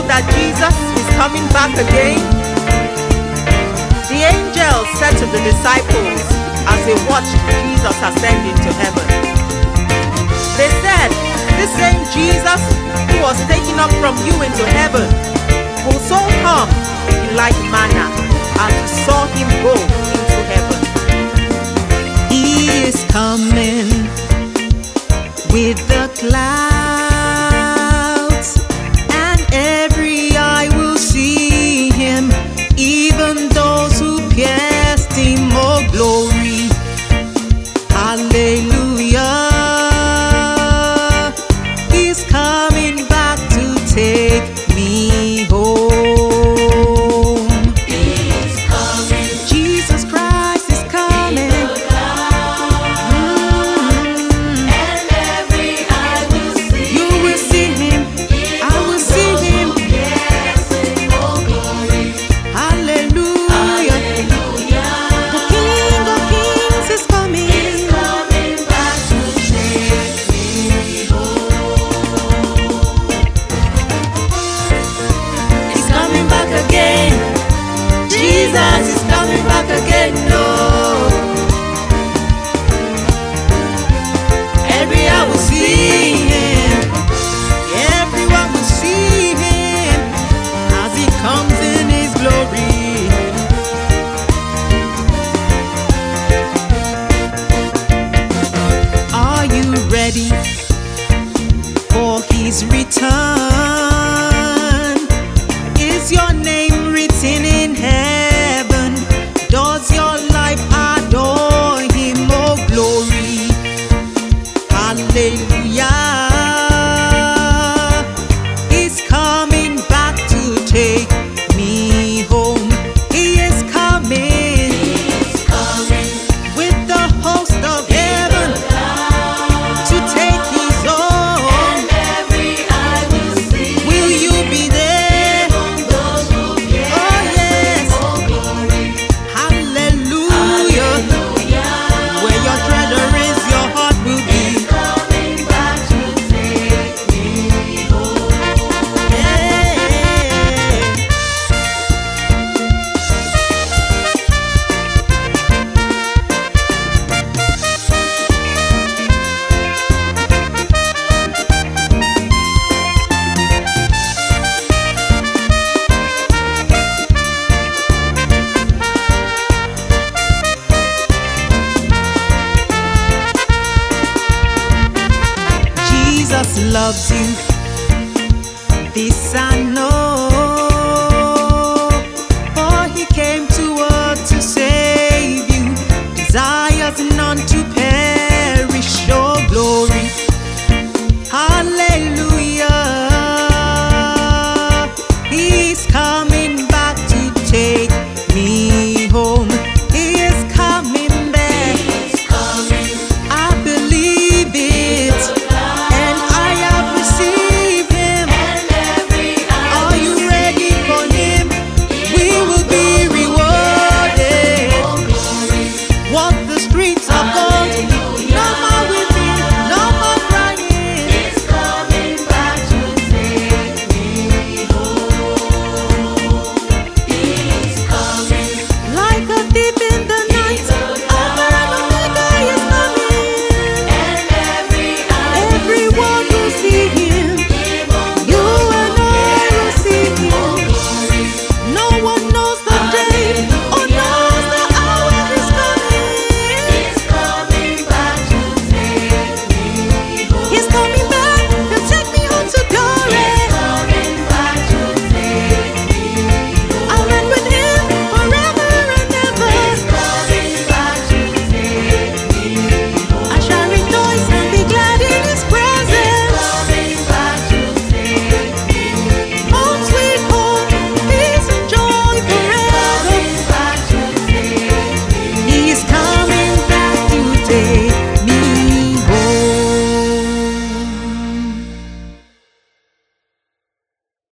that Jesus is coming back again? The angels said to the disciples as they watched Jesus ascend into heaven, they said, "This same Jesus who was taken up from you into heaven will soon come in like manner as you saw him go into heaven." He is coming with the clouds, and every eye will see him, even those who pierced him. Oh, glory, hallelujah. He's coming back to take me home. He's coming. Jesus Christ is coming. And every eye will see. You will see him. I will see him. Yes, oh glory. Hallelujah. Hallelujah. The King of Kings is coming. He's coming back to take me home. He's coming back again. Jesus is coming back again. No. Every eye will see him. Everyone will see him as he comes in his glory. Are you ready for his return? Is your name written in heaven? Does your life adore him? Oh, glory, hallelujah. He's coming back to take me home. He is coming. He's coming. With the host of heaven to take his own. And every eye will see. Will you be there? Those who Oh pierced. yes, Oh glory. hallelujah. Hallelujah. Where your treasure is, your heart will be. Coming back to take me home. Yeah. Jesus loves you. This I know.